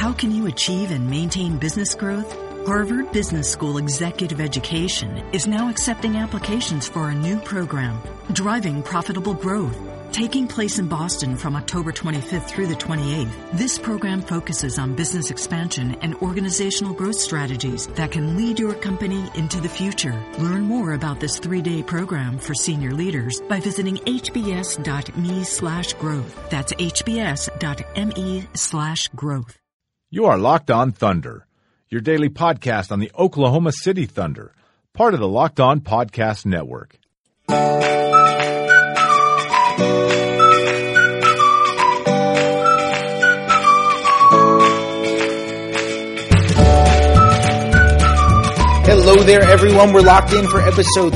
How can you achieve and maintain business growth? Harvard Business School Executive Education is now accepting applications for a new program, Driving Profitable Growth, taking place in Boston from October 25th through the 28th. This program focuses on business expansion and organizational growth strategies that can lead your company into the future. Learn more about this 3-day program for senior leaders by visiting hbs.me/growth. That's hbs.me/growth. You are Locked On Thunder, your daily podcast on the Oklahoma City Thunder, part of the Locked On Podcast Network. Hello there, everyone. We're locked in for episode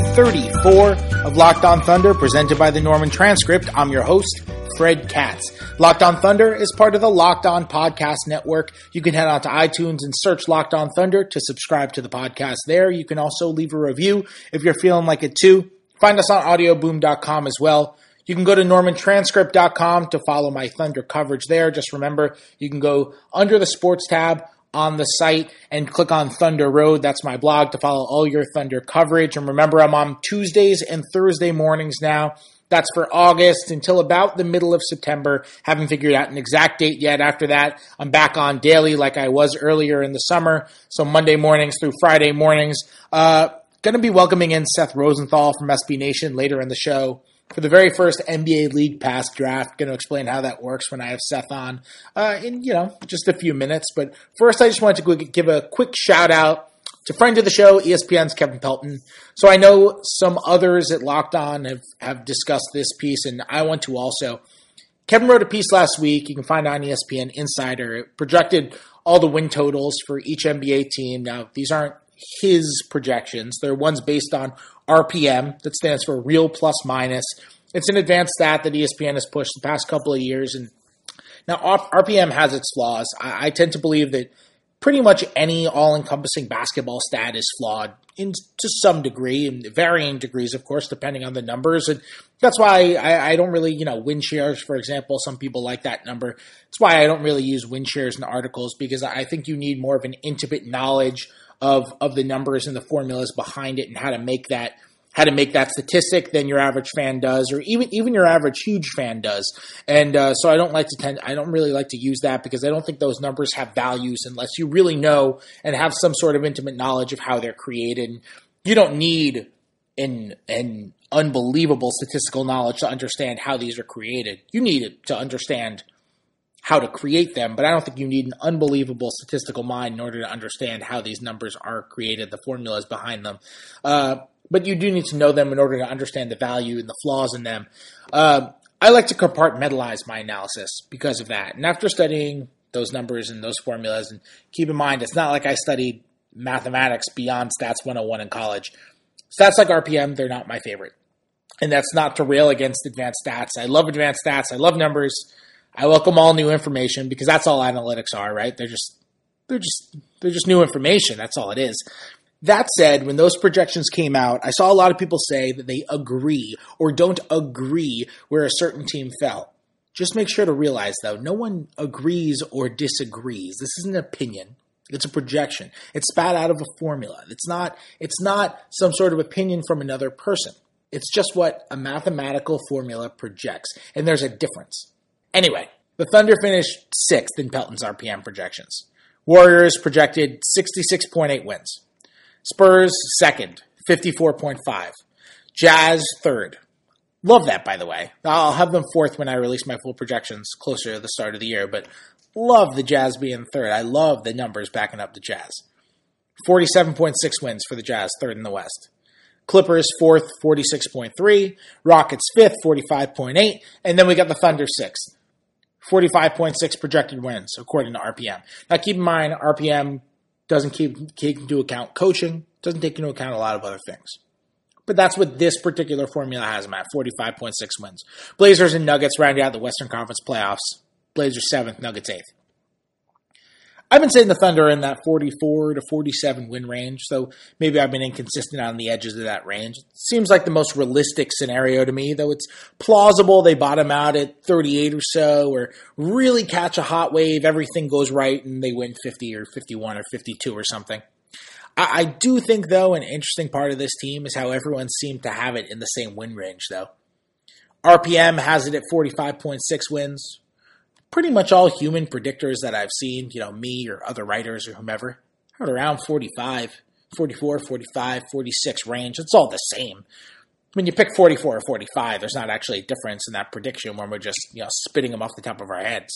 34 of Locked On Thunder, presented by the Norman Transcript. I'm your host, Fred Katz. Locked On Thunder is part of the Locked On Podcast Network. You can head out to iTunes and search Locked On Thunder to subscribe to the podcast there. You can also leave a review if you're feeling like it too. Find us on audioboom.com as well. You can go to normantranscript.com to follow my Thunder coverage there. Just remember, you can go under the sports tab on the site and click on Thunder Road. That's my blog to follow all your Thunder coverage. And remember, I'm on Tuesdays and Thursday mornings now. That's for August until about the middle of September. Haven't figured out an exact date yet. After that, I'm back on daily like I was earlier in the summer. So Monday mornings through Friday mornings. Going to be welcoming in Seth Rosenthal from SB Nation later in the show for the very first NBA League Pass draft. Going to explain how that works when I have Seth on in, just a few minutes. But first, I just wanted to give a quick shout out to friend of the show, ESPN's Kevin Pelton. So I know some others at Locked On have discussed this piece, and I want to also. Kevin wrote a piece last week. You can find it on ESPN Insider. It projected all the win totals for each NBA team. Now, these aren't his projections. They're ones based on RPM, that stands for real plus minus. It's an advanced stat that ESPN has pushed the past couple of years. And now RPM has its flaws. I tend to believe that pretty much any all-encompassing basketball stat is flawed to some degree, and varying degrees, of course, depending on the numbers. And that's why I don't really, win shares, for example. Some people like that number. That's why I don't really use win shares in articles, because I think you need more of an intimate knowledge of the numbers and the formulas behind it and how to make that statistic than your average fan does, or even your average huge fan does. And so I don't really like to use that, because I don't think those numbers have values unless you really know and have some sort of intimate knowledge of how they're created. You don't need an unbelievable statistical knowledge to understand how these are created. You need it to understand how to create them, but I don't think you need an unbelievable statistical mind in order to understand how these numbers are created, the formulas behind them. But you do need to know them in order to understand the value and the flaws in them. I like to compartmentalize my analysis because of that. And after studying those numbers and those formulas, and keep in mind, it's not like I studied mathematics beyond Stats 101 in college. Stats like RPM, they're not my favorite. And that's not to rail against advanced stats. I love advanced stats. I love numbers. I welcome all new information, because that's all analytics are, right? They're just new information. That's all it is. That said, when those projections came out, I saw a lot of people say that they agree or don't agree where a certain team fell. Just make sure to realize, though, no one agrees or disagrees. This is an opinion. It's a projection. It's spat out of a formula. It's not some sort of opinion from another person. It's just what a mathematical formula projects, and there's a difference. Anyway, the Thunder finished 6th in Pelton's RPM projections. Warriors projected 66.8 wins. Spurs 2nd, 54.5. Jazz 3rd. Love that, by the way. I'll have them 4th when I release my full projections closer to the start of the year, but love the Jazz being 3rd. I love the numbers backing up the Jazz. 47.6 wins for the Jazz, 3rd in the West. Clippers 4th, 46.3. Rockets 5th, 45.8. And then we got the Thunder 6th. 45.6 projected wins, according to RPM. Now, keep in mind, RPM doesn't take into account coaching, doesn't take into account a lot of other things. But that's what this particular formula has them at, 45.6 wins. Blazers and Nuggets round out the Western Conference playoffs. Blazers 7th, Nuggets 8th. I've been saying the Thunder are in that 44 to 47 win range, so maybe I've been inconsistent on the edges of that range. It seems like the most realistic scenario to me, though it's plausible they bottom out at 38 or so, or really catch a hot wave, everything goes right, and they win 50 or 51 or 52 or something. I do think, though, an interesting part of this team is how everyone seemed to have it in the same win range, though. RPM has it at 45.6 wins. Pretty much all human predictors that I've seen, me or other writers or whomever, are around 45, 44, 45, 46 range. It's all the same. When you pick 44 or 45, there's not actually a difference in that prediction when we're just, spitting them off the top of our heads.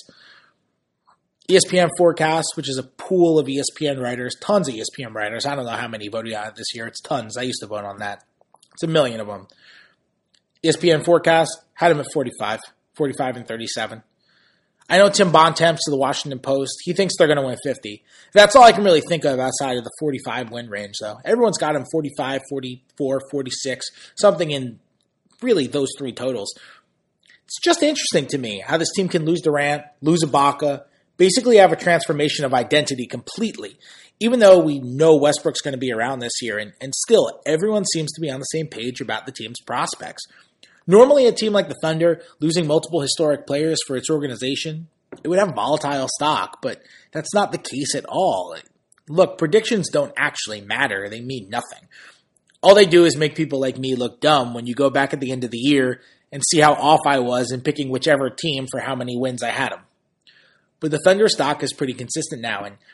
ESPN Forecast, which is a pool of ESPN writers, tons of ESPN writers. I don't know how many voted on it this year. It's tons. I used to vote on that. It's 1 million of them. ESPN Forecast had him at 45 and 37. I know Tim Bontemps of the Washington Post, he thinks they're going to win 50. That's all I can really think of outside of the 45 win range, though. Everyone's got him 45, 44, 46, something in really those three totals. It's just interesting to me how this team can lose Durant, lose Ibaka, basically have a transformation of identity completely, even though we know Westbrook's going to be around this year, and still everyone seems to be on the same page about the team's prospects. Normally, a team like the Thunder, losing multiple historic players for its organization, it would have volatile stock, but that's not the case at all. Look, predictions don't actually matter. They mean nothing. All they do is make people like me look dumb when you go back at the end of the year and see how off I was in picking whichever team for how many wins I had them. But the Thunder stock is pretty consistent now, and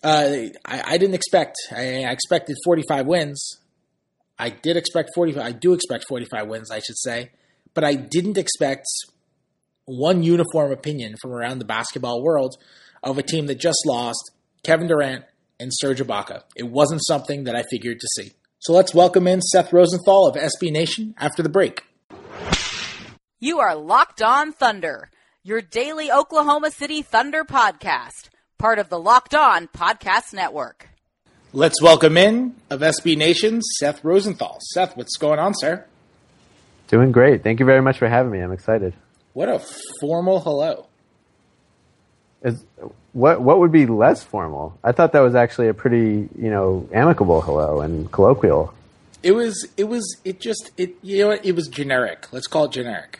I didn't expect. I expected 45 wins. I do expect 45 wins, I should say, but I didn't expect one uniform opinion from around the basketball world of a team that just lost Kevin Durant and Serge Ibaka. It wasn't something that I figured to see. So let's welcome in Seth Rosenthal of SB Nation after the break. You are Locked On Thunder, your daily Oklahoma City Thunder podcast, part of the Locked On Podcast Network. Let's welcome in of SB Nation, Seth Rosenthal. Seth, what's going on, sir? Doing great. Thank you very much for having me. I'm excited. What a formal hello. What would be less formal? I thought that was actually a pretty, amicable hello and colloquial. It was generic. Let's call it generic.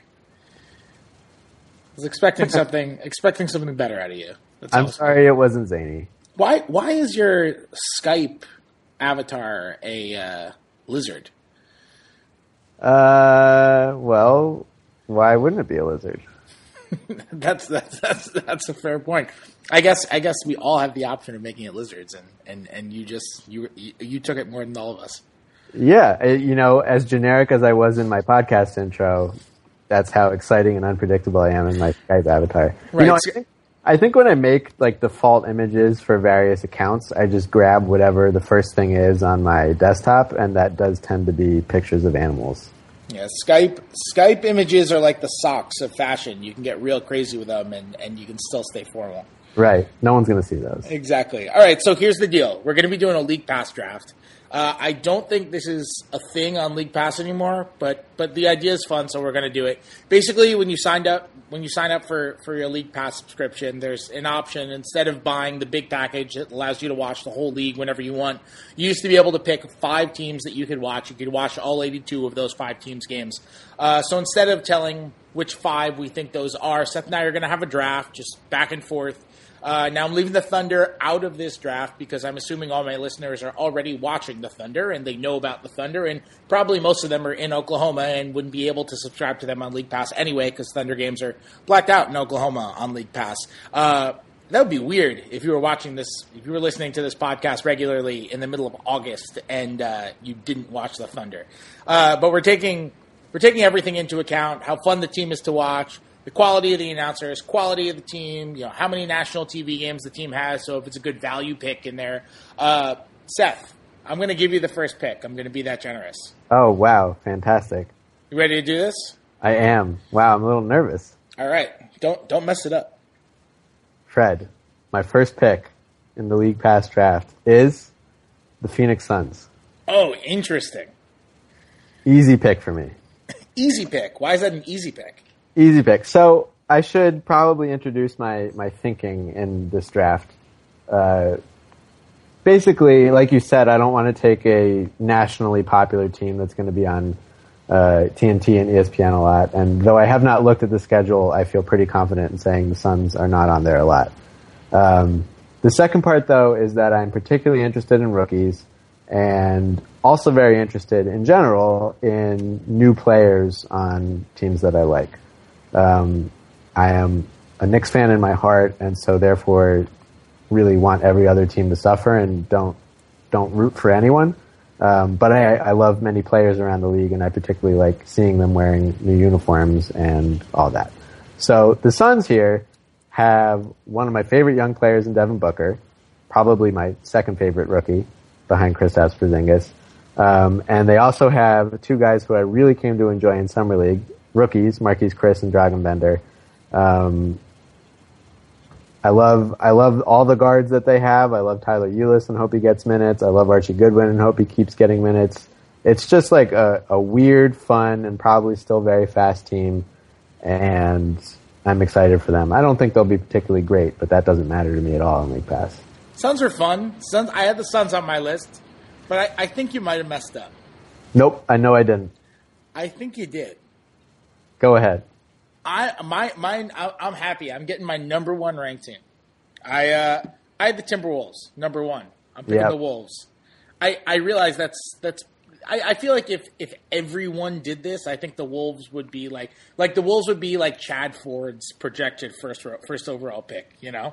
I was expecting something better out of you. I'm sorry it wasn't zany. Why is your Skype avatar a lizard? Well, why wouldn't it be a lizard? That's a fair point. I guess we all have the option of making it lizards, and you took it more than all of us. Yeah, as generic as I was in my podcast intro, that's how exciting and unpredictable I am in my Skype avatar. Right. I think when I make default images for various accounts, I just grab whatever the first thing is on my desktop, and that does tend to be pictures of animals. Yeah, Skype images are like the socks of fashion. You can get real crazy with them, and you can still stay formal. Right. No one's going to see those. Exactly. All right, so here's the deal. We're going to be doing a League Pass draft. I don't think this is a thing on League Pass anymore, but the idea is fun, so we're going to do it. Basically, when you sign up for your League Pass subscription, there's an option. Instead of buying the big package that allows you to watch the whole league whenever you want, you used to be able to pick 5 teams that you could watch. You could watch all 82 of those 5 teams' games. So instead of telling which 5 we think those are, Seth and I are going to have a draft, just back and forth. Now I'm leaving the Thunder out of this draft because I'm assuming all my listeners are already watching the Thunder and they know about the Thunder, and probably most of them are in Oklahoma and wouldn't be able to subscribe to them on League Pass anyway because Thunder games are blacked out in Oklahoma on League Pass. That would be weird if you were listening to this podcast regularly in the middle of August and you didn't watch the Thunder. But we're taking everything into account, how fun the team is to watch, the quality of the announcers, quality of the team, how many national TV games the team has, so if it's a good value pick in there. Seth, I'm going to give you the first pick. I'm going to be that generous. Oh, wow. Fantastic. You ready to do this? I am. Wow, I'm a little nervous. All right. Don't mess it up. Fred, my first pick in the League Pass draft is the Phoenix Suns. Oh, interesting. Easy pick for me. Easy pick. Why is that an easy pick? Easy pick. So I should probably introduce my thinking in this draft. Basically, like you said, I don't want to take a nationally popular team that's going to be on TNT and ESPN a lot. And though I have not looked at the schedule, I feel pretty confident in saying the Suns are not on there a lot. The second part, though, is that I'm particularly interested in rookies and also very interested in general in new players on teams that I like. I am a Knicks fan in my heart, and so therefore really want every other team to suffer and don't root for anyone. But I love many players around the league, and I particularly like seeing them wearing new uniforms and all that. So the Suns here have one of my favorite young players in Devin Booker, probably my second favorite rookie behind Kristaps Porzingis. And they also have two guys who I really came to enjoy in Summer League, rookies, Marquise Chris and Dragan Bender. I love all the guards that they have. I love Tyler Ulis and hope he gets minutes. I love Archie Goodwin and hope he keeps getting minutes. It's just like a weird, fun, and probably still very fast team, and I'm excited for them. I don't think they'll be particularly great, but that doesn't matter to me at all in League Pass. Suns are fun. I had the Suns on my list, but I think you might have messed up. Nope, I know I didn't. I think you did. Go ahead. I'm happy. I'm getting my number one ranked team. I had the Timberwolves, number one. I'm picking the Wolves. I realize that's I feel like if everyone did this, I think the Wolves would be like the Wolves would be like Chad Ford's projected first overall pick, you know?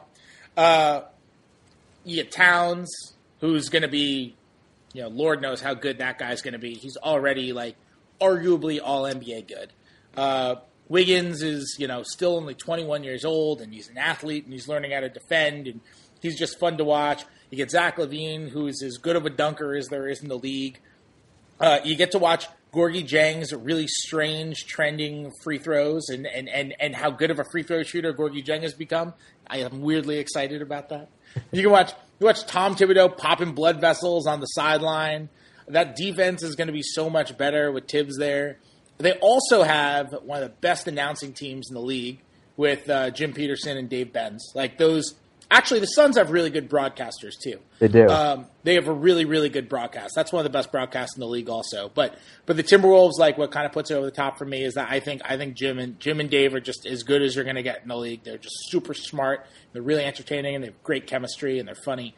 You get Towns, who's going to be, you know, Lord knows how good that guy's going to be. He's already like arguably all NBA good. Wiggins is, you know, still only 21 years old, and he's an athlete, and he's learning how to defend, and he's just fun to watch. You get Zach LaVine, who is as good of a dunker as there is in the league. You get to watch Gorgie Jang's really strange, trending free throws, and how good of a free throw shooter Gorgie Jang has become. I am weirdly excited about that. You watch Tom Thibodeau popping blood vessels on the sideline. That defense is going to be so much better with Tibbs there. They also have one of the best announcing teams in the league with Jim Peterson and Dave Benz. Like those, actually, the Suns have really good broadcasters too. They do. They have a really, really good broadcast. That's one of the best broadcasts in the league, also. But the Timberwolves, like what kind of puts it over the top for me is that I think Jim and Dave are just as good as you're going to get in the league. They're just super smart. They're really entertaining, and they have great chemistry, and they're funny.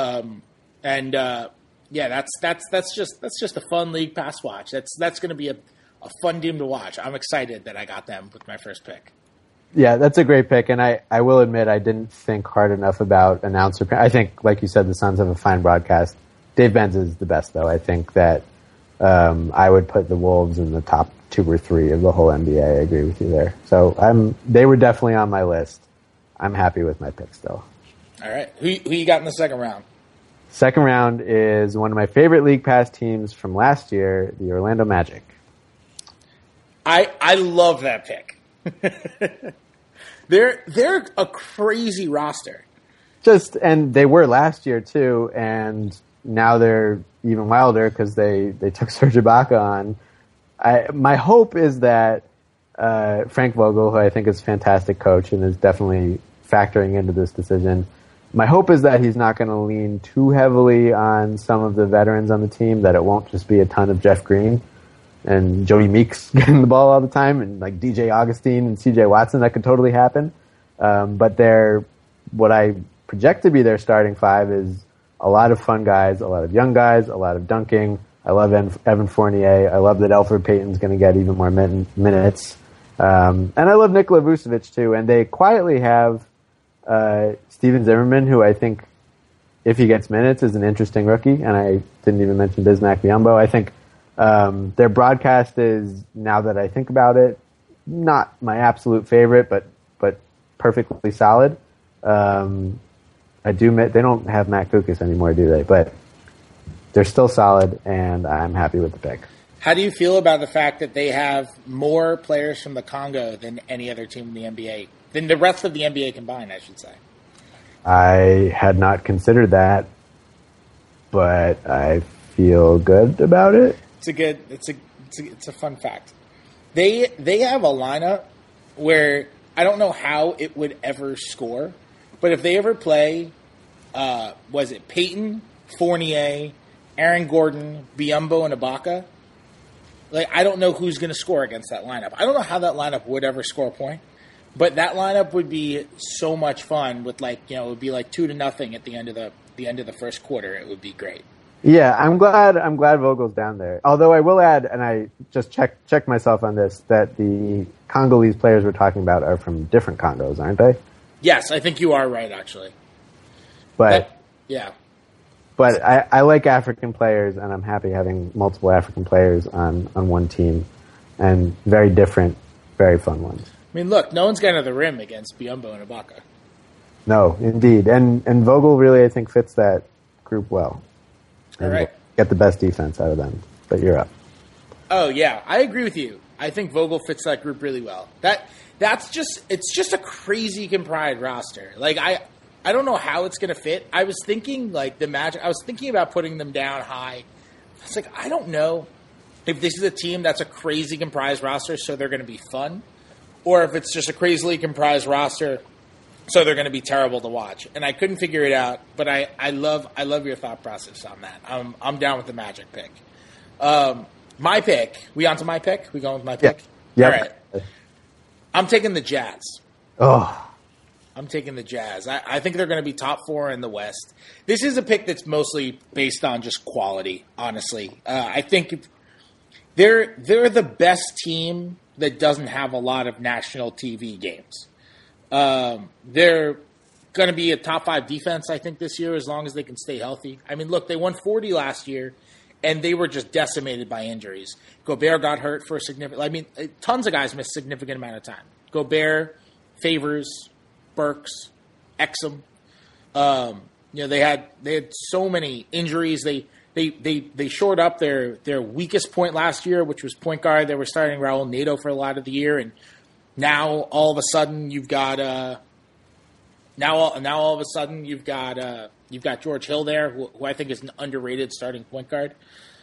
Yeah, that's just a fun League Pass watch. That's going to be a fun team to watch. I'm excited that I got them with my first pick. Yeah, that's a great pick, and I will admit I didn't think hard enough about announcer. I think, like you said, the Suns have a fine broadcast. Dave Benz is the best, though. I think that I would put the Wolves in the top 2 or 3 of the whole NBA. I agree with you there. So they were definitely on my list. I'm happy with my pick still. All right. Who you got in the second round? Second round is one of my favorite League Pass teams from last year, the Orlando Magic. I love that pick. They're a crazy roster. And they were last year too, and now they're even wilder because they took Serge Ibaka on. My hope is that Frank Vogel, who I think is a fantastic coach and is definitely factoring into this decision, my hope is that he's not going to lean too heavily on some of the veterans on the team, that it won't just be a ton of Jeff Green and Jody Meeks getting the ball all the time, and like DJ Augustine and CJ Watson. That could totally happen. But what I project to be their starting 5 is a lot of fun guys, a lot of young guys, a lot of dunking. I love Evan Fournier. I love that Elfrid Payton's going to get even more minutes. And I love Nikola Vucevic too. And they quietly have Steven Zimmerman, who I think, if he gets minutes, is an interesting rookie. And I didn't even mention Bismack Biyombo. I think their broadcast is, now that I think about it, not my absolute favorite, but perfectly solid. They don't have Matt Kukas anymore, do they? But they're still solid, and I'm happy with the pick. How do you feel about the fact that they have more players from the Congo than any other team in the NBA? Than the rest of the NBA combined, I should say. I had not considered that, but I feel good about it. It's a fun fact. They have a lineup where I don't know how it would ever score, but if they ever play was it Peyton, Fournier, Aaron Gordon, Biyombo, and Ibaka. Like, I don't know who's going to score against that lineup. I don't know how that lineup would ever score a point, but that lineup would be so much fun with it would be like 2-0 at the end of the first quarter. It would be great. Yeah, I'm glad Vogel's down there. Although I will add, and I just checked myself on this, that the Congolese players we're talking about are from different Congos, aren't they? Yes, I think you are right, actually. But yeah. But I like African players, and I'm happy having multiple African players on one team, and very different, very fun ones. I mean, look, no one's getting to the rim against Biyombo and Ibaka. No, indeed. And Vogel really, I think, fits that group well. All right. Get the best defense out of them. But you're up. Oh, yeah. I agree with you. I think Vogel fits that group really well. It's just a crazy comprised roster. Like, I don't know how it's going to fit. I was thinking, the Magic, I was thinking about putting them down high. I was like, I don't know if this is a team that's a crazy comprised roster, so they're going to be fun, or if it's just a crazily comprised roster, so they're going to be terrible to watch. And I couldn't figure it out, but I love your thought process on that. I'm down with the Magic pick. My pick. We on to my pick? We going with my pick? Yeah. All right. I'm taking the Jazz. Oh. I'm taking the Jazz. I think they're going to be top 4 in the West. This is a pick that's mostly based on just quality, honestly. I think they're the best team that doesn't have a lot of national TV games. They're going to be a top 5 defense, I think, this year, as long as they can stay healthy. I mean, look, they won 40 last year, and they were just decimated by injuries. Gobert got hurt for a significant – I mean, tons of guys missed a significant amount of time. Gobert, Favors, Burks, Exum. They had so many injuries. They shored up their weakest point last year, which was point guard. They were starting Raul Neto for a lot of the year, and now all of a sudden you've got George Hill there, who I think is an underrated starting point guard.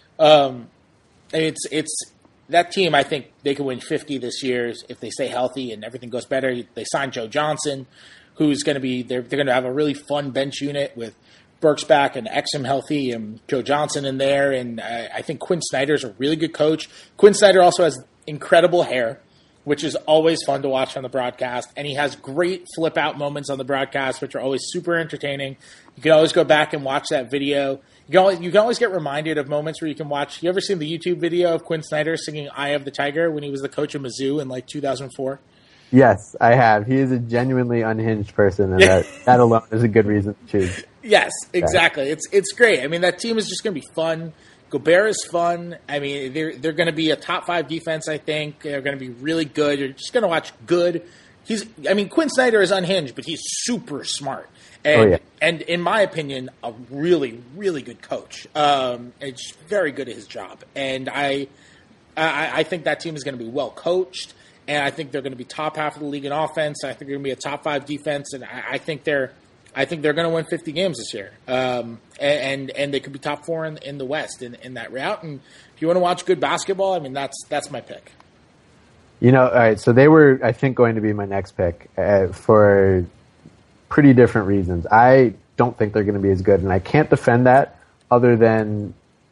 It's that team. I think they can win 50 this year if they stay healthy and everything goes better. They signed Joe Johnson, who's going to be they're going to have a really fun bench unit with Burks back and Exum healthy and Joe Johnson in there. And I think Quinn Snyder's a really good coach. Quinn Snyder also has incredible hair, which is always fun to watch on the broadcast. And he has great flip-out moments on the broadcast, which are always super entertaining. You can always go back and watch that video. You can always get reminded of moments where you can watch. You ever seen the YouTube video of Quinn Snyder singing Eye of the Tiger when he was the coach of Mizzou in 2004? Yes, I have. He is a genuinely unhinged person, and that alone is a good reason to choose. Yes, exactly. It's great. I mean, that team is just going to be fun. Gobert is fun. I mean, they're going to be a top 5 defense, I think. They're going to be really good. You're just going to watch good. Quinn Snyder is unhinged, but he's super smart. And, and in my opinion, a really, really good coach. It's very good at his job. And I think that team is going to be well coached. And I think they're going to be top half of the league in offense. I think they're going to be a top 5 defense. And I think they're going to win 50 games this year. And they could be top 4 in the West in that route. And if you want to watch good basketball, I mean, that's my pick. All right, so they were, I think, going to be my next pick for pretty different reasons. I don't think they're going to be as good, and I can't defend that other than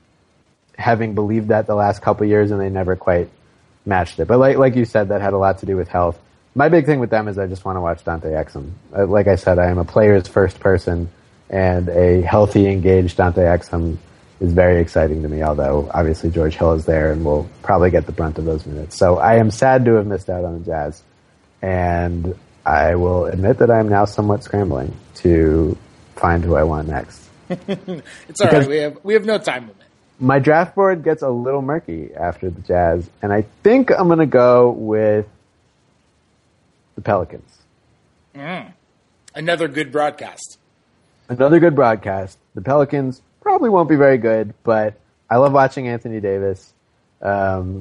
having believed that the last couple of years, and they never quite matched it. But like you said, that had a lot to do with health. My big thing with them is I just want to watch Dante Exum. Like I said, I am a player's first person, and a healthy, engaged Dante Exum is very exciting to me, although obviously George Hill is there and will probably get the brunt of those minutes. So I am sad to have missed out on the Jazz, and I will admit that I am now somewhat scrambling to find who I want next. It's all right. We have no time limit. My draft board gets a little murky after the Jazz, and I think I'm going to go with the Pelicans. Another good broadcast. The Pelicans probably won't be very good, but I love watching Anthony Davis. I'm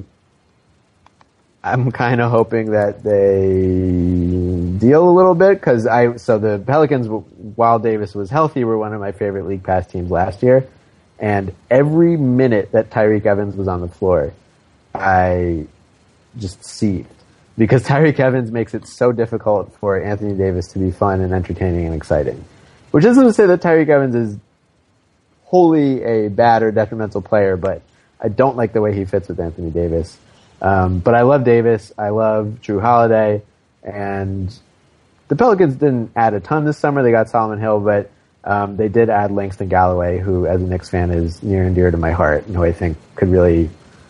kind of hoping that they deal a little bit so the Pelicans, while Davis was healthy, were one of my favorite league pass teams last year. And every minute that Tyreke Evans was on the floor, I just seethed. Because Tyreke Evans makes it so difficult for Anthony Davis to be fun and entertaining and exciting. Which isn't to say that Tyreke Evans is wholly a bad or detrimental player, but I don't like the way he fits with Anthony Davis. But I love Davis. I love Drew Holiday. And the Pelicans didn't add a ton this summer. They got Solomon Hill, but they did add Langston Galloway, who, as a Knicks fan, is near and dear to my heart, and who I think could really,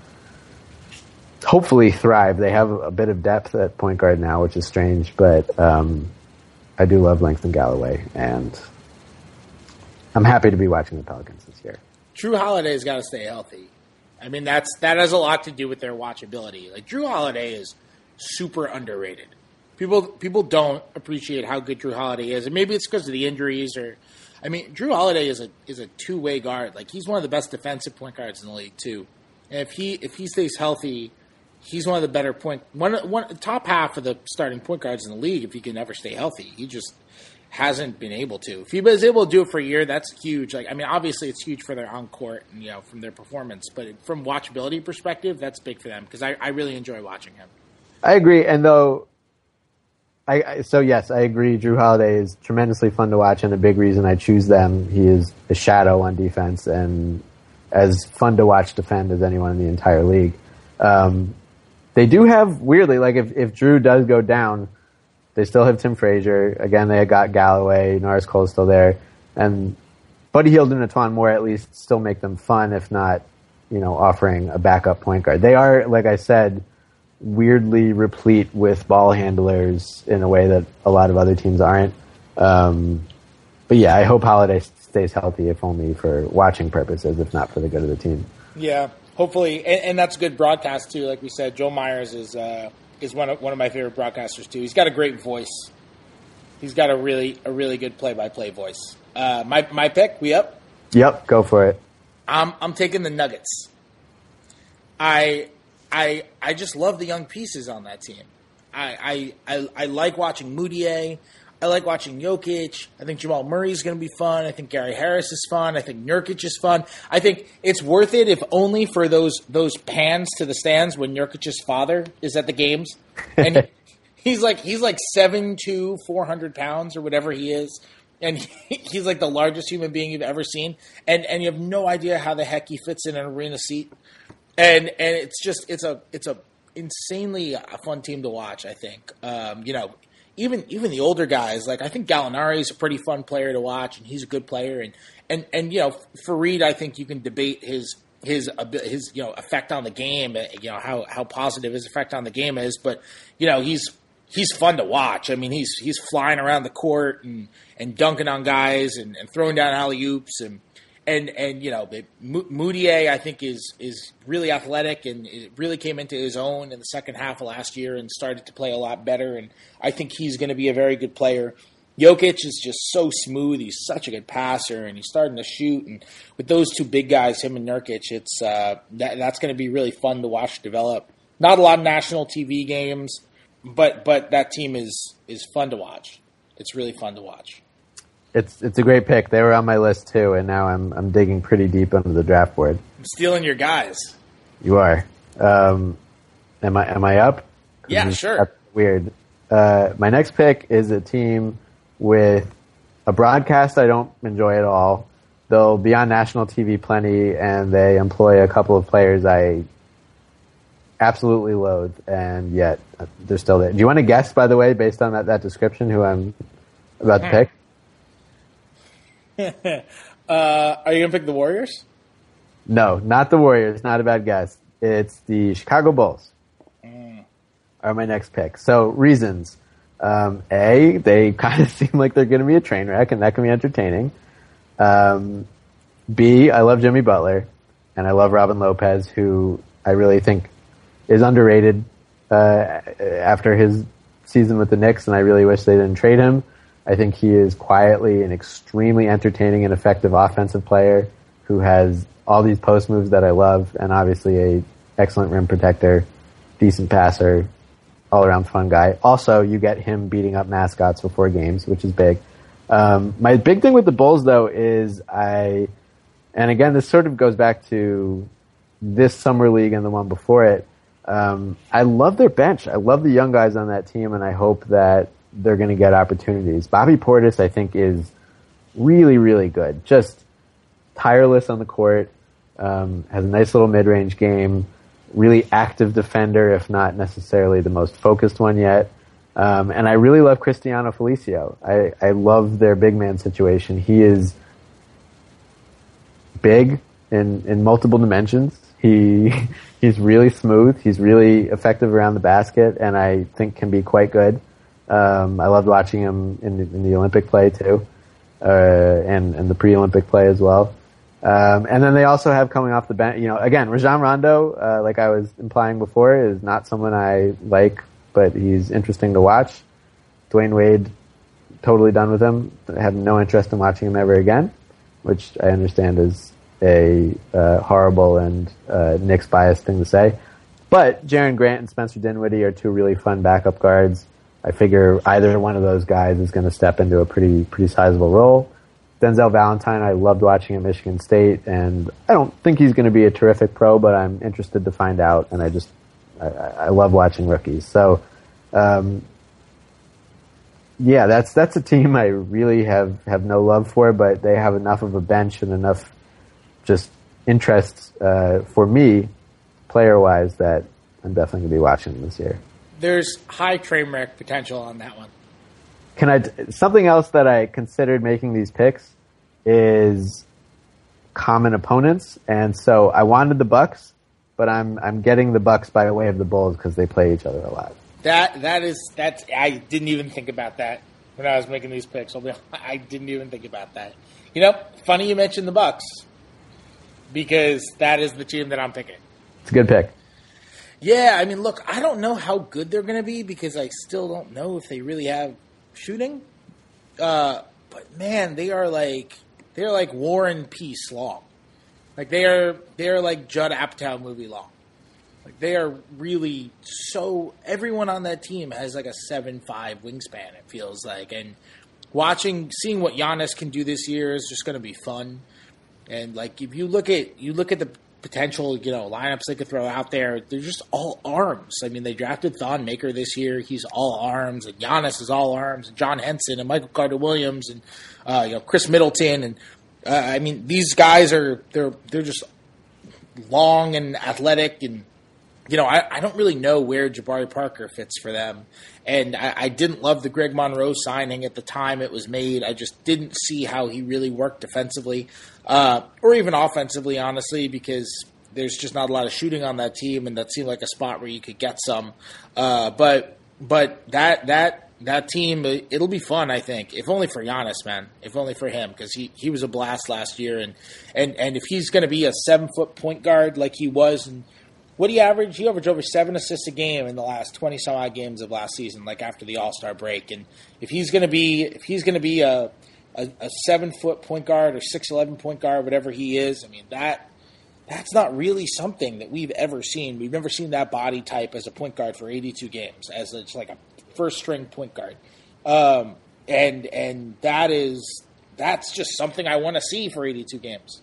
hopefully, thrive. They have a bit of depth at point guard now, which is strange, but I do love Langston Galloway, and I'm happy to be watching the Pelicans this year. Drew Holiday's got to stay healthy. I mean, that has a lot to do with their watchability. Like, Drew Holiday is super underrated. People don't appreciate how good Drew Holiday is, and maybe it's because of the injuries. Drew Holiday is a two-way guard. Like, he's one of the best defensive point guards in the league too. And if he stays healthy, he's one of the better top half of the starting point guards in the league. If he can ever stay healthy, he just hasn't been able to. If he was able to do it for a year, that's huge. Like, I mean, obviously it's huge for their on court and from their performance, but from watchability perspective, that's big for them because I really enjoy watching him. I agree, and though. So yes, I agree. Drew Holiday is tremendously fun to watch, and a big reason I choose them. He is a shadow on defense, and as fun to watch defend as anyone in the entire league. They do have, weirdly, like if Drew does go down, they still have Tim Frazier. Again, they got Galloway, Norris Cole is still there, and Buddy Hield and Antoine Moore at least still make them fun, if not, offering a backup point guard. They are, like I said, weirdly replete with ball handlers in a way that a lot of other teams aren't. But yeah, I hope Holiday stays healthy, if only for watching purposes, if not for the good of the team. Yeah, hopefully, and that's good broadcast too. Like we said, Joe Myers is one of my favorite broadcasters too. He's got a great voice. He's got a really good play-by-play voice. My pick, we up? Yep, go for it. I'm taking the Nuggets. I just love the young pieces on that team. I like watching Moutier. I like watching Jokic. I think Jamal Murray is going to be fun. I think Gary Harris is fun. I think Nurkic is fun. I think it's worth it if only for those pans to the stands when Nurkic's father is at the games. And he's like 7'2", 400 pounds or whatever he is. And he's like the largest human being you've ever seen. And you have no idea how the heck he fits in an arena seat. And it's a insanely fun team to watch, I think. Even the older guys, like I think Gallinari is a pretty fun player to watch, and he's a good player. And Fareed, I think you can debate his effect on the game, how positive his effect on the game is, but he's fun to watch. I mean, he's flying around the court and dunking on guys and throwing down alley-oops and Moutier, I think, is really athletic and it really came into his own in the second half of last year and started to play a lot better. And I think he's going to be a very good player. Jokic is just so smooth. He's such a good passer, and he's starting to shoot. And with those two big guys, him and Nurkic, it's that's going to be really fun to watch develop. Not a lot of national TV games, but that team is fun to watch. It's really fun to watch. It's a great pick. They were on my list too, and now I'm digging pretty deep under the draft board. I'm stealing your guys. You are. Am I up? Yeah, sure. Weird. My next pick is a team with a broadcast I don't enjoy at all. They'll be on national TV plenty, and they employ a couple of players I absolutely loathe, and yet they're still there. Do you want to guess, by the way, based on that description, who I'm about to pick? Are you going to pick the Warriors? No, not the Warriors. Not a bad guess. It's the Chicago Bulls are my next pick. So, reasons. A, they kind of seem like they're going to be a train wreck, and that can be entertaining. B, I love Jimmy Butler, and I love Robin Lopez, who I really think is underrated after his season with the Knicks, and I really wish they didn't trade him. I think he is quietly an extremely entertaining and effective offensive player who has all these post moves that I love, and obviously a excellent rim protector, decent passer, all-around fun guy. Also, you get him beating up mascots before games, which is big. My big thing with the Bulls, though, is and again, this sort of goes back to this summer league and the one before it. I love their bench. I love the young guys on that team, and I hope that they're going to get opportunities. Bobby Portis, I think, is really, really good. Just tireless on the court, has a nice little mid-range game, really active defender, if not necessarily the most focused one yet. And I really love Cristiano Felicio. I love their big man situation. He is big in multiple dimensions. He's really smooth. He's really effective around the basket, and I think can be quite good. I loved watching him in the Olympic play too, and the pre-Olympic play as well. And then they also have coming off the bench, again, Rajon Rondo, like I was implying before, is not someone I like, but he's interesting to watch. Dwayne Wade, totally done with him. I have no interest in watching him ever again, which I understand is a horrible and Knicks biased thing to say. But Jaren Grant and Spencer Dinwiddie are two really fun backup guards. I figure either one of those guys is going to step into a pretty sizable role. Denzel Valentine, I loved watching at Michigan State, and I don't think he's going to be a terrific pro, but I'm interested to find out, and I love watching rookies. So, yeah, that's a team I really have no love for, but they have enough of a bench and enough just interest for me, player-wise, that I'm definitely going to be watching them this year. There's high train wreck potential on that one. Something else that I considered making these picks is common opponents, and so I wanted the Bucks, but I'm getting the Bucks by way of the Bulls because they play each other a lot. That's I didn't even think about that when I was making these picks. I didn't even think about that. Funny you mentioned the Bucks because that is the team that I'm picking. It's a good pick. Yeah, I mean, look, I don't know how good they're going to be because I still don't know if they really have shooting. But man, they're like War and Peace long. Like they're like Judd Apatow movie long. Like they are really so. Everyone on that team has like a 7'5" wingspan. It feels like, and seeing what Giannis can do this year is just going to be fun. And like if you look at the potential, lineups they could throw out there, they're just all arms. I mean, they drafted Thon Maker this year. He's all arms, and Giannis is all arms, and John Henson and Michael Carter-Williams and Chris Middleton, and I mean, these guys they're just long and athletic, and I don't really know where Jabari Parker fits for them. And I didn't love the Greg Monroe signing at the time it was made. I just didn't see how he really worked defensively or even offensively, honestly, because there's just not a lot of shooting on that team, and that seemed like a spot where you could get some. But that team, it'll be fun, I think, if only for Giannis, man, if only for him, because he was a blast last year. And if he's going to be a 7-foot point guard like he was, and what do you average? He averaged over 7 assists a game in the last 20-some-odd games of last season, like after the All-Star break. And if he's going to be a 7-foot point guard or 6'11" point guard, whatever he is, I mean that's not really something that we've ever seen. We've never seen that body type as a point guard for 82 games, as it's like a first-string point guard. And that's just something I want to see for 82 games.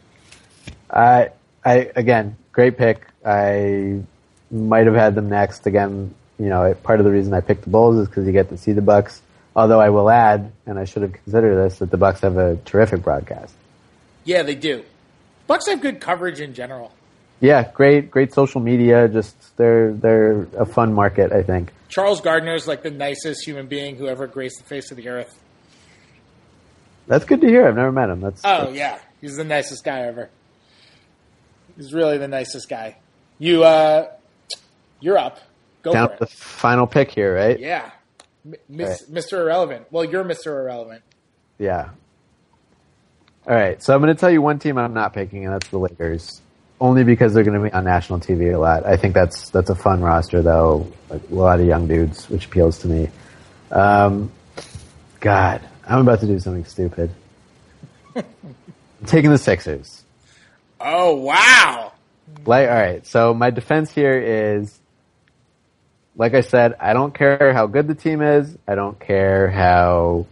Again, great pick. I might have had them next. Again, part of the reason I picked the Bulls is because you get to see the Bucks. Although I will add, and I should have considered this, that the Bucks have a terrific broadcast. Yeah, they do. Bucks have good coverage in general. Yeah, great social media. Just they're a fun market, I think. Charles Gardner is like the nicest human being who ever graced the face of the earth. That's good to hear. I've never met him. Yeah, he's the nicest guy ever. He's really the nicest guy. You're up. Go down for it. The final pick here, right? Yeah. Right. Mr. Irrelevant. Well, you're Mr. Irrelevant. Yeah. All right. So I'm going to tell you one team I'm not picking, and that's the Lakers. Only because they're going to be on national TV a lot. I think that's a fun roster, though. Like, a lot of young dudes, which appeals to me. God, I'm about to do something stupid. I'm taking the Sixers. Oh, wow. All right, so my defense here is, like I said, I don't care how good the team is. I don't care how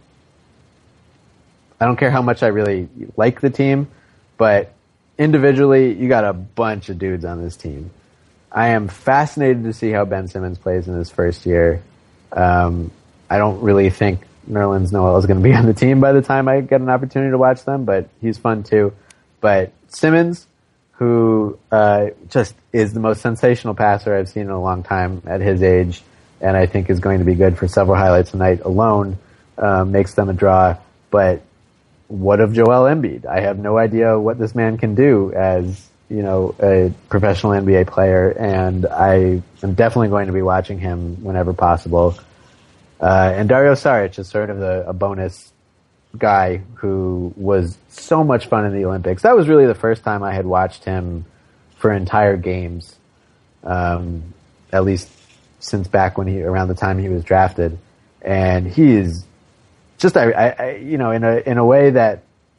much I really like the team, but individually, you got a bunch of dudes on this team. I am fascinated to see how Ben Simmons plays in his first year. I don't really think Nerlens Noel is going to be on the team by the time I get an opportunity to watch them, but he's fun too. But Simmons, who just is the most sensational passer I've seen in a long time at his age, and I think is going to be good for several highlights tonight alone, makes them a draw. But what of Joel Embiid? I have no idea what this man can do as, a professional NBA player, and I am definitely going to be watching him whenever possible. And Dario Saric is sort of a bonus guy who was so much fun in the Olympics. That was really the first time I had watched him for entire games, at least since back when around the time he was drafted. And he is just, in a way that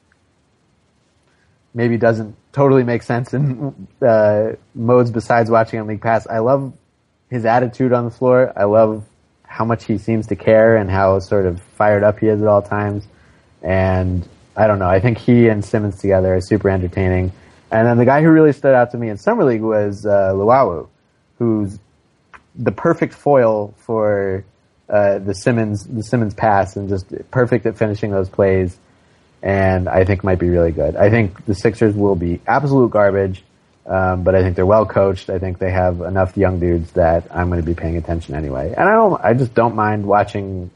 maybe doesn't totally make sense in modes besides watching on League Pass. I love his attitude on the floor. I love how much he seems to care and how sort of fired up he is at all times. And I don't know, I think he and Simmons together are super entertaining. And then the guy who really stood out to me in Summer League was Luwawu, who's the perfect foil for the Simmons pass and just perfect at finishing those plays, and I think might be really good. I think the Sixers will be absolute garbage, but I think they're well coached. I think they have enough young dudes that I'm going to be paying attention anyway. And I just don't mind watching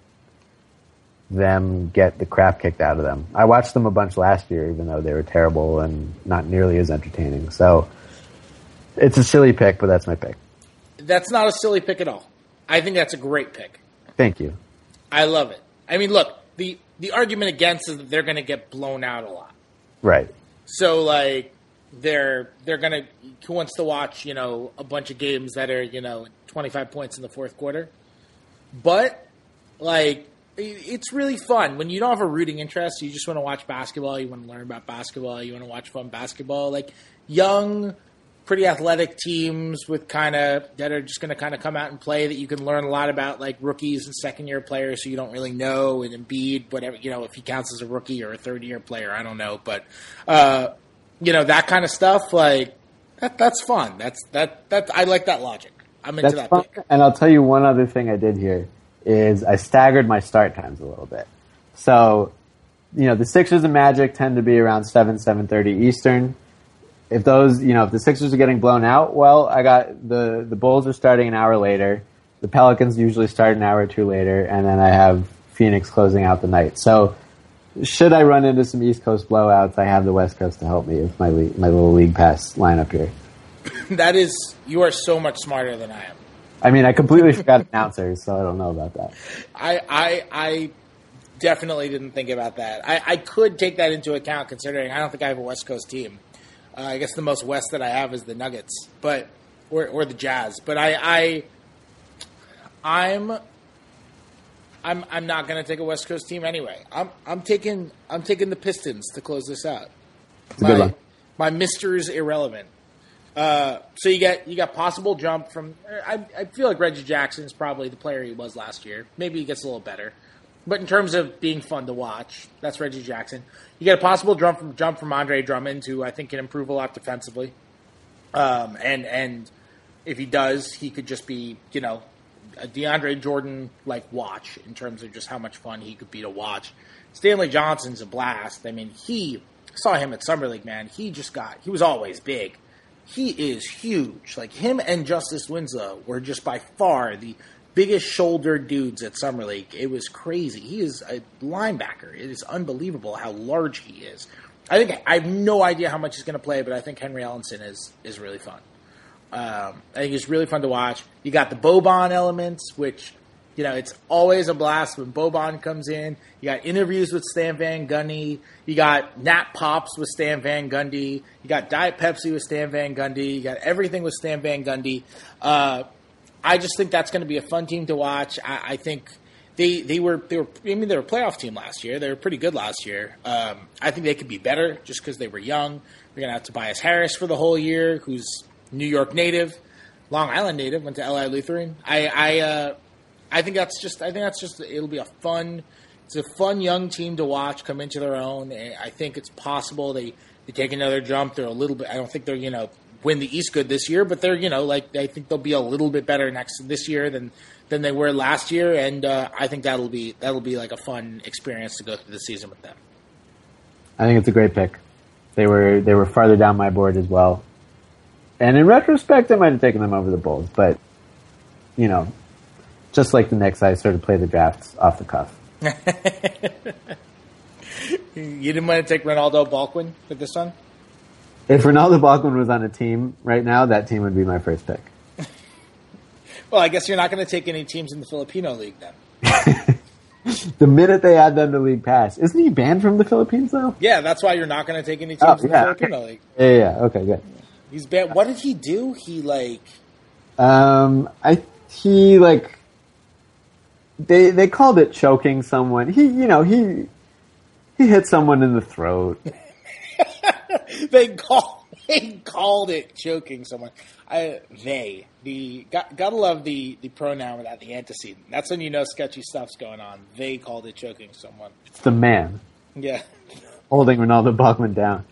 them get the crap kicked out of them. I watched them a bunch last year, even though they were terrible and not nearly as entertaining. So it's a silly pick, but that's my pick. That's not a silly pick at all. I think that's a great pick. Thank you. I love it. I mean, look, the argument against is that they're going to get blown out a lot. Right. So, like, they're going to – who wants to watch, a bunch of games that are, 25 points in the fourth quarter? But, like, it's really fun. When you don't have a rooting interest, you just want to watch basketball, you want to learn about basketball, you want to watch fun basketball. Like, young – pretty athletic teams with that are just going to kind of come out and play that you can learn a lot about, like rookies and second-year players who you don't really know, and Embiid, whatever, if he counts as a rookie or a third-year player, I don't know. But, that kind of stuff, like, that's fun. That's I like that logic. I'm into that pick. And I'll tell you one other thing I did here is I staggered my start times a little bit. So, the Sixers and Magic tend to be around 7:30 Eastern. If if the Sixers are getting blown out, well, I got the Bulls are starting an hour later. The Pelicans usually start an hour or two later, and then I have Phoenix closing out the night. So, should I run into some East Coast blowouts, I have the West Coast to help me with my little League Pass lineup here. You are so much smarter than I am. I mean, I completely forgot announcers, so I don't know about that. I definitely didn't think about that. I could take that into account, considering I don't think I have a West Coast team. I guess the most West that I have is the Nuggets, or the Jazz. But I'm not going to take a West Coast team anyway. I'm taking the Pistons to close this out. It's a good one. My Mister's irrelevant. So you got possible jump from. I feel like Reggie Jackson is probably the player he was last year. Maybe he gets a little better. But in terms of being fun to watch, that's Reggie Jackson. You get a possible jump from Andre Drummond, who I think can improve a lot defensively. And if he does, he could just be, a DeAndre Jordan like watch in terms of just how much fun he could be to watch. Stanley Johnson's a blast. I mean, saw him at Summer League, man. He was always big. He is huge. Like, him and Justice Winslow were just by far the biggest shouldered dudes at Summer League. It was crazy. He is a linebacker. It is unbelievable how large he is. I have no idea how much he's going to play, but I think Henry Ellenson is really fun. I think it's really fun to watch. You got the Boban elements, which, it's always a blast when Boban comes in. You got interviews with Stan Van Gundy. You got Nat Pops with Stan Van Gundy. You got Diet Pepsi with Stan Van Gundy. You got everything with Stan Van Gundy. I just think that's going to be a fun team to watch. I think they were a playoff team last year. They were pretty good last year. I think they could be better just because they were young. They're going to have Tobias Harris for the whole year, who's New York native, Long Island native, went to LI Lutheran. I think that's just it'll be a fun young team to watch come into their own. I think it's possible they take another jump. They're a little bit. I don't think they're win the East good this year, but they're, I think they'll be a little bit better this year than they were last year, and I think that'll be like a fun experience to go through the season with them. I think it's a great pick. They were farther down my board as well. And in retrospect, I might have taken them over the Bulls, but, just like the Knicks, I sort of play the drafts off the cuff. You didn't want to take Ronaldo Baldwin with this one? If Ronaldo Baldwin was on a team right now, that team would be my first pick. Well, I guess you're not going to take any teams in the Filipino League then. The minute they add them to League Pass. Isn't he banned from the Philippines, though? Yeah, that's why you're not going to take any teams in the Filipino League. Yeah, okay, good. He's banned. What did he do? He, They called it choking someone. He hit someone in the throat. They called it choking someone. Gotta love the pronoun without the antecedent. That's when you know sketchy stuff's going on. They called it choking someone. It's the man. Yeah. Holding Ronaldo Baldwin down.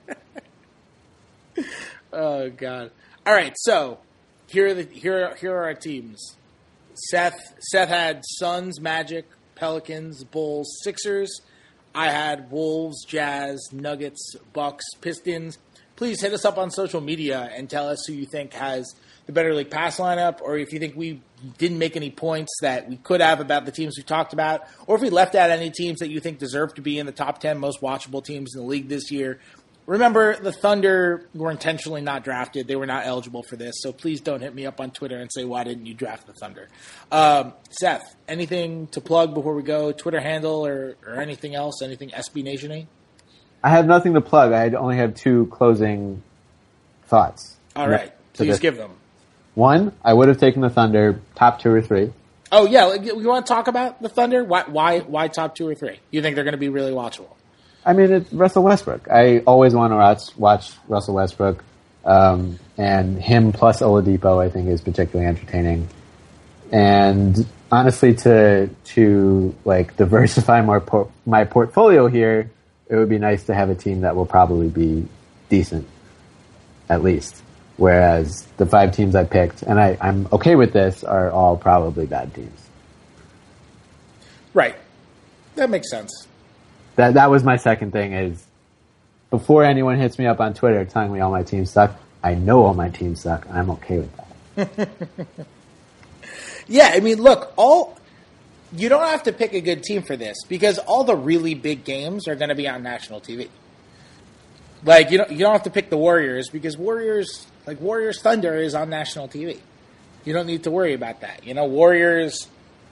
Oh God. All right, so here are our teams. Seth had Suns, Magic, Pelicans, Bulls, Sixers. I had Wolves, Jazz, Nuggets, Bucks, Pistons. Please hit us up on social media and tell us who you think has the better League Pass lineup, or if you think we didn't make any points that we could have about the teams we talked about, or if we left out any teams that you think deserve to be in the top 10 most watchable teams in the league this year. Remember, the Thunder were intentionally not drafted. They were not eligible for this, so please don't hit me up on Twitter and say, why didn't you draft the Thunder? Seth, anything to plug before we go? Twitter handle or anything else? Anything SB Nation-y? I have nothing to plug. I only have 2 closing thoughts. All right. Please give them. 1, I would have taken the Thunder top 2 or 3. Oh, yeah. You want to talk about the Thunder? Why top 2 or 3? You think they're going to be really watchable? I mean, it's Russell Westbrook. I always want to watch Russell Westbrook, and him plus Oladipo, I think, is particularly entertaining. And honestly, to diversify my portfolio here, it would be nice to have a team that will probably be decent, at least. Whereas the 5 teams I picked, and I'm okay with this, are all probably bad teams. Right. That makes sense. That was my second thing is, before anyone hits me up on Twitter telling me all my teams suck, I know all my teams suck, and I'm okay with that. Yeah, I mean, look, you don't have to pick a good team for this, because all the really big games are going to be on national TV. Like, you don't have to pick the Warriors, because Warriors Thunder is on national TV. You don't need to worry about that. Warriors,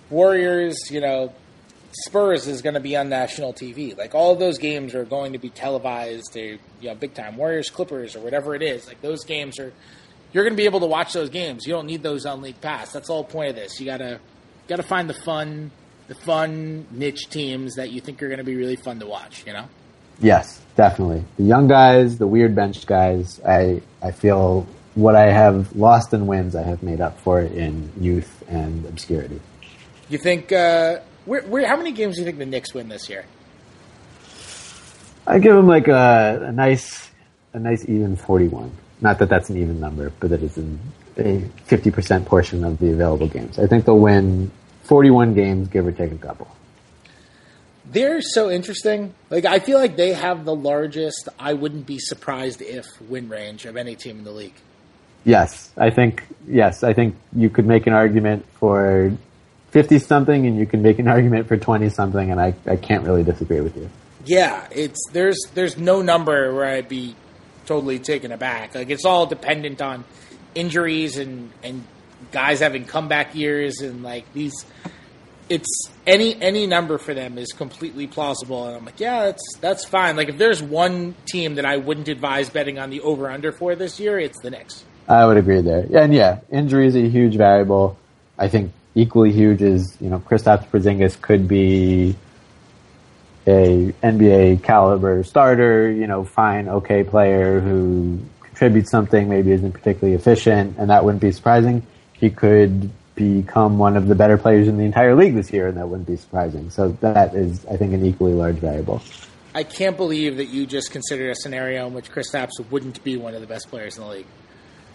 Spurs is going to be on national TV. Like, all of those games are going to be televised to, big time. Warriors, Clippers, or whatever it is. Like, those games you're going to be able to watch those games. You don't need those on League Pass. That's the whole point of this. You gotta find the fun niche teams that you think are going to be really fun to watch, Yes, definitely. The young guys, the weird bench guys, I feel what I have lost in wins, I have made up for in youth and obscurity. You think, how many games do you think the Knicks win this year? I give them like a nice even 41. Not that that's an even number, but that is a 50% portion of the available games. I think they'll win 41 games, give or take a couple. They're so interesting. Like, I feel like they have the largest I wouldn't be surprised if win range of any team in the league. Yes, I think you could make an argument for 50-something, and you can make an argument for 20-something, and I can't really disagree with you. Yeah, there's no number where I'd be totally taken aback. Like, it's all dependent on injuries and guys having comeback years, and like it's any number for them is completely plausible. And I'm like, yeah, that's fine. Like, if there's one team that I wouldn't advise betting on the over-under for this year, it's the Knicks. I would agree there. And yeah, injury is a huge variable. I think equally huge is, Kristaps Porzingis could be a NBA caliber starter, fine, okay player who contributes something, maybe isn't particularly efficient, and that wouldn't be surprising. He could become one of the better players in the entire league this year, and that wouldn't be surprising. So that is, I think, an equally large variable. I can't believe that you just considered a scenario in which Kristaps wouldn't be one of the best players in the league.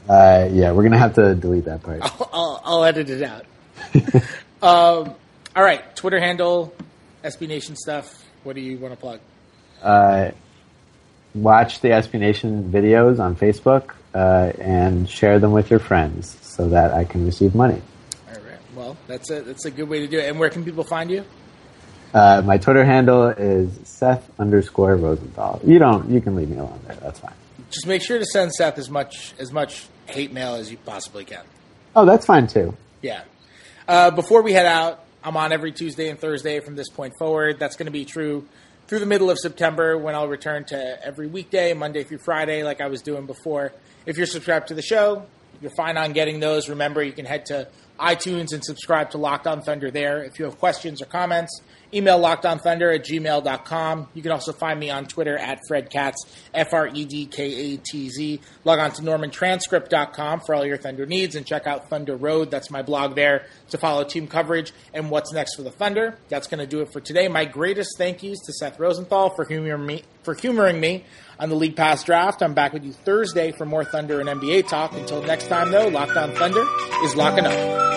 Yeah, we're gonna have to delete that part. I'll edit it out. All right, Twitter handle, SB Nation stuff. What do you want to plug? Watch the SB Nation videos on Facebook and share them with your friends so that I can receive money. All right. Well, that's a good way to do it. And where can people find you? My Twitter handle is Seth_Rosenthal. You can leave me alone there. That's fine. Just make sure to send Seth as much hate mail as you possibly can. Oh, that's fine too. Yeah. Before we head out, I'm on every Tuesday and Thursday from this point forward. That's going to be true through the middle of September, when I'll return to every weekday, Monday through Friday, like I was doing before. If you're subscribed to the show, you're fine on getting those. Remember, you can head to iTunes and subscribe to Locked On Thunder there. If you have questions or comments, email lockedonthunder@gmail.com. You can also find me on Twitter at FredKatz, FredKatz. Log on to normantranscript.com for all your Thunder needs and check out Thunder Road. That's my blog there to follow team coverage and what's next for the Thunder. That's going to do it for today. My greatest thank yous to Seth Rosenthal for humoring me on the League Pass draft. I'm back with you Thursday for more Thunder and NBA talk. Until next time, though, Locked On Thunder is locking up.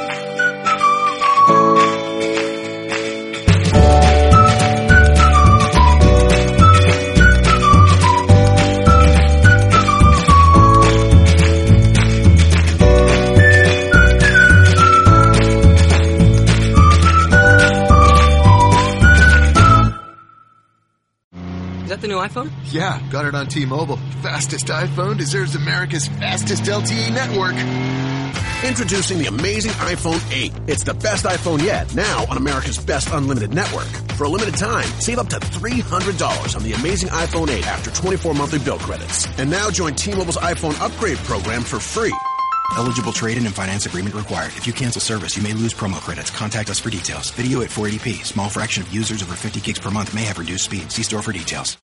Is that the new iPhone? Yeah, got it on T-Mobile. Fastest iPhone deserves America's fastest LTE network. Introducing the amazing iPhone 8. It's the best iPhone yet, now on America's best unlimited network. For a limited time, save up to $300 on the amazing iPhone 8 after 24 monthly bill credits. And now join T-Mobile's iPhone upgrade program for free. Eligible trade-in and finance agreement required. If you cancel service, you may lose promo credits. Contact us for details. Video at 480p. Small fraction of users over 50 gigs per month may have reduced speed. See store for details.